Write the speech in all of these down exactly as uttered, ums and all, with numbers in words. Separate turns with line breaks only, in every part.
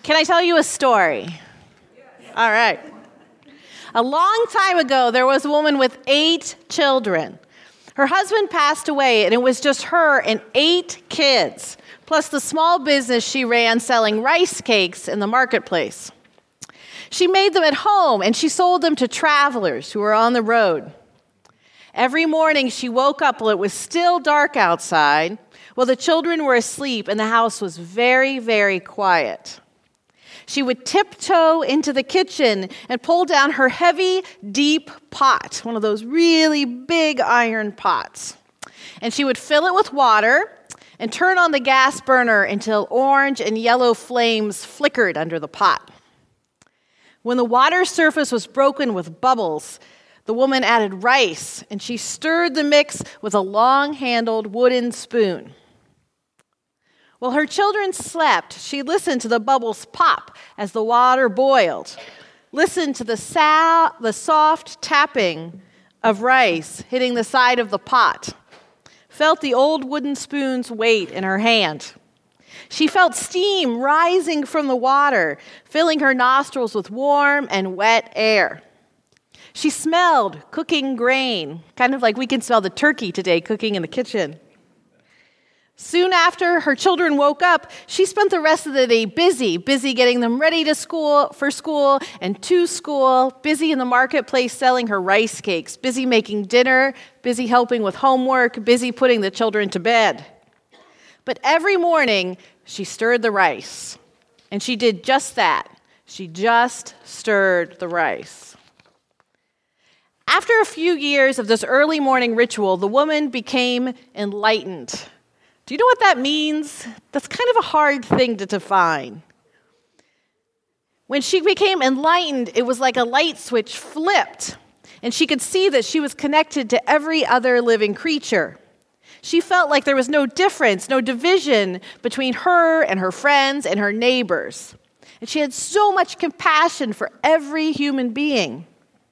Can I tell you a story? All right. A long time ago, there was a woman with eight children. Her husband passed away, and it was just her and eight kids, plus the small business she ran selling rice cakes in the marketplace. She made them at home, and she sold them to travelers who were on the road. Every morning, she woke up while it was still dark outside, while the children were asleep, and the house was very, very quiet. She would tiptoe into the kitchen and pull down her heavy, deep pot, one of those really big iron pots. And she would fill it with water and turn on the gas burner until orange and yellow flames flickered under the pot. When the water surface was broken with bubbles, the woman added rice, and she stirred the mix with a long-handled wooden spoon. While her children slept, she listened to the bubbles pop as the water boiled, listened to the, sa- the soft tapping of rice hitting the side of the pot, felt the old wooden spoon's weight in her hand. She felt steam rising from the water, filling her nostrils with warm and wet air. She smelled cooking grain, kind of like we can smell the turkey today cooking in the kitchen. Soon after her children woke up, she spent the rest of the day busy, busy getting them ready to school, for school and to school, busy in the marketplace selling her rice cakes, busy making dinner, busy helping with homework, busy putting the children to bed. But every morning, she stirred the rice, and she did just that. She just stirred the rice. After a few years of this early morning ritual, the woman became enlightened. Do you know what that means? That's kind of a hard thing to define. When she became enlightened, it was like a light switch flipped, and she could see that she was connected to every other living creature. She felt like there was no difference, no division between her and her friends and her neighbors. And she had so much compassion for every human being.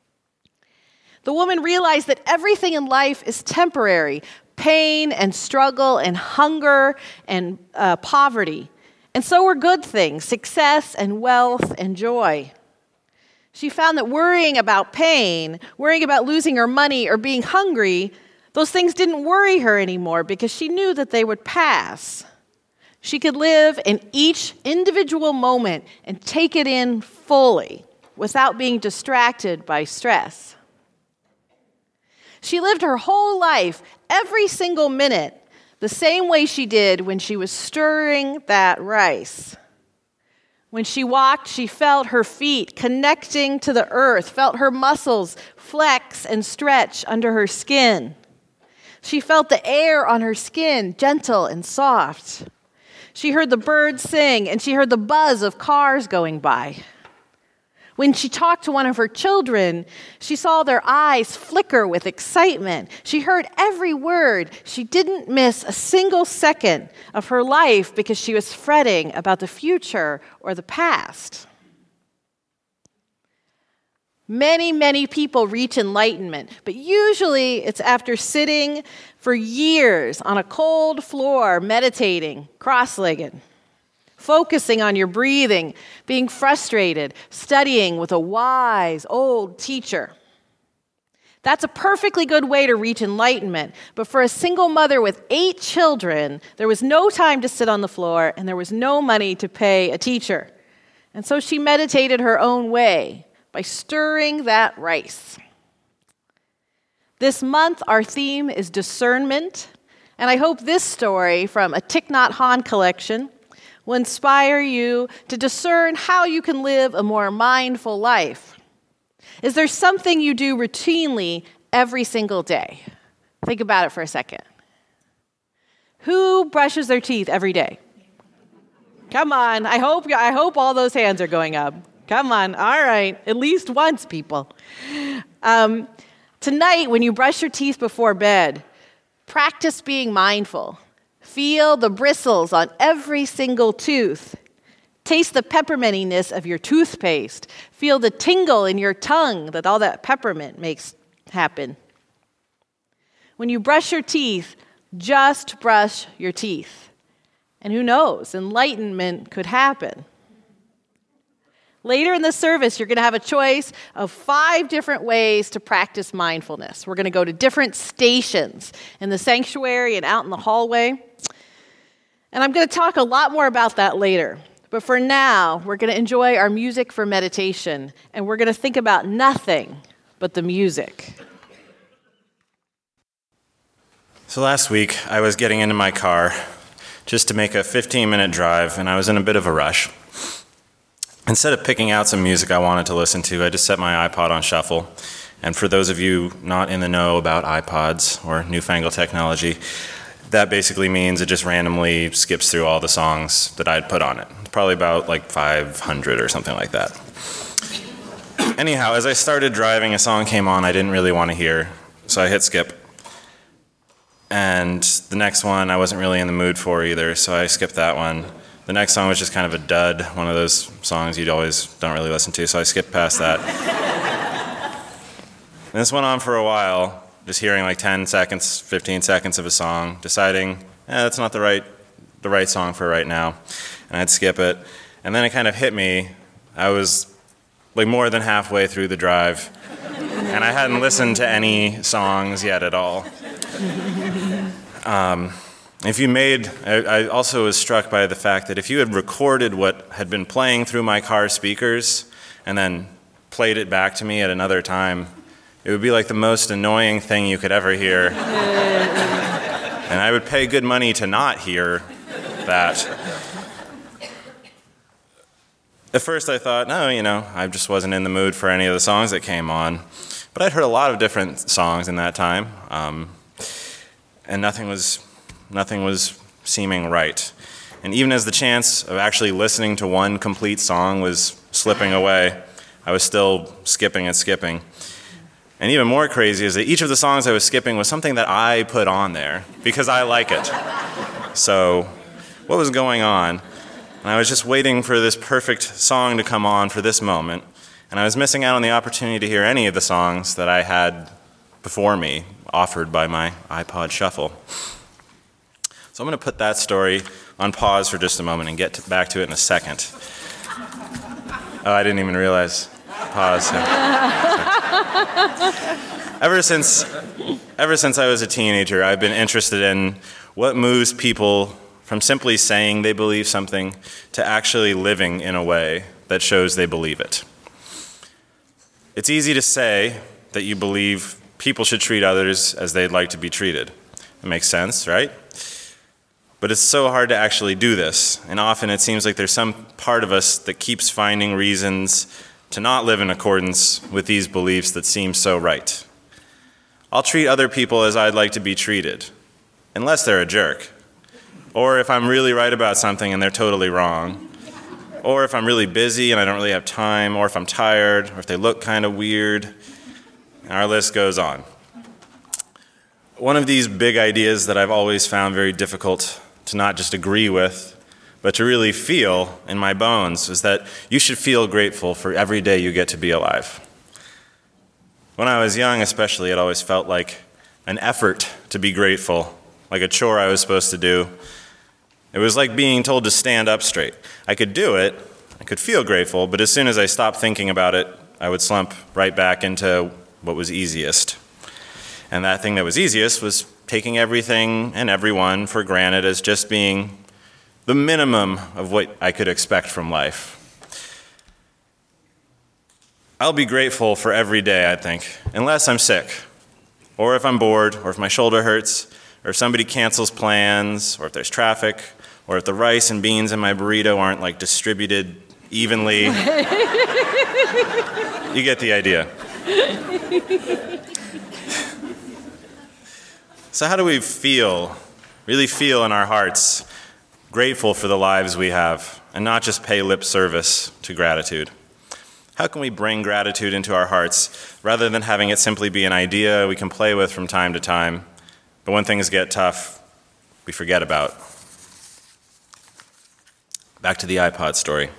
The woman realized that everything in life is temporary. Pain and struggle and hunger and uh, poverty. And so were good things, success and wealth and joy. She found that worrying about pain, worrying about losing her money or being hungry, those things didn't worry her anymore because she knew that they would pass. She could live in each individual moment and take it in fully without being distracted by stress. She lived her whole life, every single minute, the same way she did when she was stirring that rice. When she walked, she felt her feet connecting to the earth, felt her muscles flex and stretch under her skin. She felt the air on her skin, gentle and soft. She heard the birds sing, and she heard the buzz of cars going by. When she talked to one of her children, she saw their eyes flicker with excitement. She heard every word. She didn't miss a single second of her life because she was fretting about the future or the past. Many, many people reach enlightenment, but usually it's after sitting for years on a cold floor, meditating, cross-legged. Focusing on your breathing, being frustrated, studying with a wise old teacher. That's a perfectly good way to reach enlightenment, but for a single mother with eight children, there was no time to sit on the floor and there was no money to pay a teacher. And so she meditated her own way by stirring that rice. This month, our theme is discernment, and I hope this story from a Thich Nhat Hanh collection will inspire you to discern how you can live a more mindful life. Is there something you do routinely every single day? Think about it for a second. Who brushes their teeth every day? Come on, I hope, I hope all those hands are going up. Come on, all right, at least once, people. Um, tonight, when you brush your teeth before bed, practice being mindful. Feel the bristles on every single tooth. Taste the peppermintiness of your toothpaste. Feel the tingle in your tongue that all that peppermint makes happen. When you brush your teeth, just brush your teeth. And who knows, enlightenment could happen. Later in the service, you're going to have a choice of five different ways to practice mindfulness. We're going to go to different stations in the sanctuary and out in the hallway. And I'm going to talk a lot more about that later. But for now, we're going to enjoy our music for meditation, and we're going to think about nothing but the music.
So last week, I was getting into my car just to make a fifteen-minute drive, and I was in a bit of a rush. Instead of picking out some music I wanted to listen to, I just set my iPod on shuffle. And for those of you not in the know about iPods or newfangled technology, that basically means it just randomly skips through all the songs that I'd put on it. Probably about like five hundred or something like that. Anyhow, as I started driving, a song came on I didn't really want to hear, so I hit skip. And the next one I wasn't really in the mood for either, so I skipped that one. The next song was just kind of a dud, one of those songs you'd always don't really listen to, so I skipped past that. And this went on for a while, just hearing like ten seconds, fifteen seconds of a song, deciding, eh, that's not the right, the right song for right now, and I'd skip it. And then it kind of hit me. I was like more than halfway through the drive, and I hadn't listened to any songs yet at all. Um, If you made, I, I also was struck by the fact that if you had recorded what had been playing through my car speakers and then played it back to me at another time, it would be like the most annoying thing you could ever hear. And I would pay good money to not hear that. At first I thought, no, you know, I just wasn't in the mood for any of the songs that came on. But I'd heard a lot of different songs in that time, um, and nothing was... Nothing was seeming right. And even as the chance of actually listening to one complete song was slipping away, I was still skipping and skipping. And even more crazy is that each of the songs I was skipping was something that I put on there because I like it. So what was going on? And I was just waiting for this perfect song to come on for this moment. And I was missing out on the opportunity to hear any of the songs that I had before me, offered by my iPod Shuffle. So I'm going to put that story on pause for just a moment and get to, back to it in a second. Oh, I didn't even realize. Pause. ever since, ever since I was a teenager, I've been interested in what moves people from simply saying they believe something to actually living in a way that shows they believe it. It's easy to say that you believe people should treat others as they'd like to be treated. It makes sense, right? But it's so hard to actually do this, and often it seems like there's some part of us that keeps finding reasons to not live in accordance with these beliefs that seem so right. I'll treat other people as I'd like to be treated, unless they're a jerk, or if I'm really right about something and they're totally wrong, or if I'm really busy and I don't really have time, or if I'm tired, or if they look kind of weird, and our list goes on. One of these big ideas that I've always found very difficult to not just agree with, but to really feel in my bones is that you should feel grateful for every day you get to be alive. When I was young especially, it always felt like an effort to be grateful, like a chore I was supposed to do. It was like being told to stand up straight. I could do it, I could feel grateful, but as soon as I stopped thinking about it, I would slump right back into what was easiest. And that thing that was easiest was taking everything and everyone for granted as just being the minimum of what I could expect from life. I'll be grateful for every day, I think, unless I'm sick, or if I'm bored, or if my shoulder hurts, or if somebody cancels plans, or if there's traffic, or if the rice and beans in my burrito aren't like distributed evenly. You get the idea. So how do we feel, really feel in our hearts, grateful for the lives we have, and not just pay lip service to gratitude? How can we bring gratitude into our hearts, rather than having it simply be an idea we can play with from time to time, but when things get tough, we forget about? Back to the iPod story.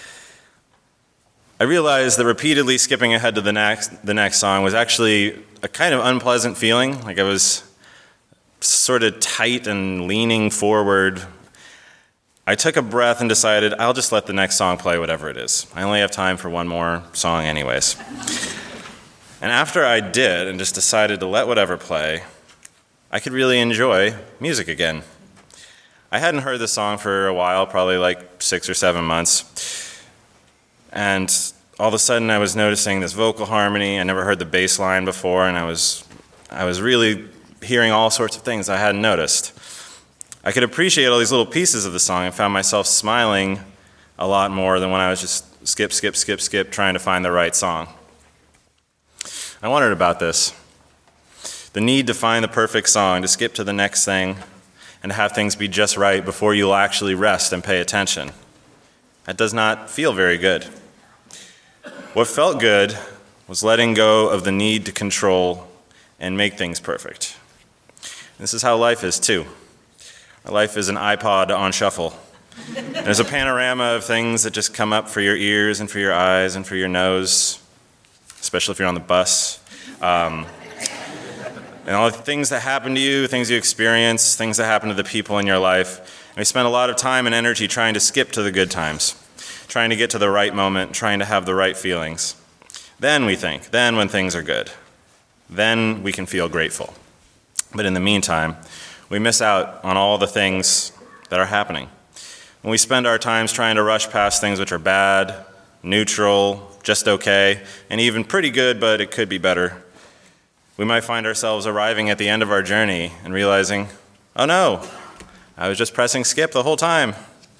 I realized that repeatedly skipping ahead to the next, the next song was actually a kind of unpleasant feeling, like I was sort of tight and leaning forward. I took a breath and decided I'll just let the next song play, whatever it is. I only have time for one more song anyways. And after I did and just decided to let whatever play, I could really enjoy music again. I hadn't heard this song for a while, probably like six or seven months. And all of a sudden I was noticing this vocal harmony. I never heard the bass line before, and I was I was really hearing all sorts of things I hadn't noticed. I could appreciate all these little pieces of the song and found myself smiling a lot more than when I was just skip, skip, skip, skip, trying to find the right song. I wondered about this. The need to find the perfect song, to skip to the next thing, and to have things be just right before you'll actually rest and pay attention. That does not feel very good. What felt good was letting go of the need to control and make things perfect. This is how life is too. Our life is an iPod on shuffle. There's a panorama of things that just come up for your ears and for your eyes and for your nose, especially if you're on the bus. Um, and all the things that happen to you, things you experience, things that happen to the people in your life. And we spend a lot of time and energy trying to skip to the good times, trying to get to the right moment, trying to have the right feelings. Then we think, then when things are good, then we can feel grateful. But in the meantime, we miss out on all the things that are happening. When we spend our times trying to rush past things which are bad, neutral, just okay, and even pretty good, but it could be better, we might find ourselves arriving at the end of our journey and realizing, oh no, I was just pressing skip the whole time.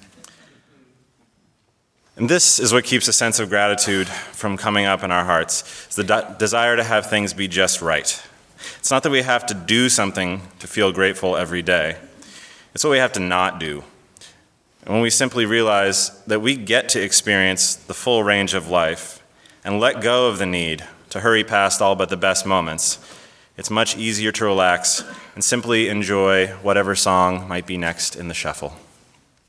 And this is what keeps a sense of gratitude from coming up in our hearts. It's the de- desire to have things be just right. It's not that we have to do something to feel grateful every day. It's what we have to not do. And when we simply realize that we get to experience the full range of life and let go of the need to hurry past all but the best moments, it's much easier to relax and simply enjoy whatever song might be next in the shuffle.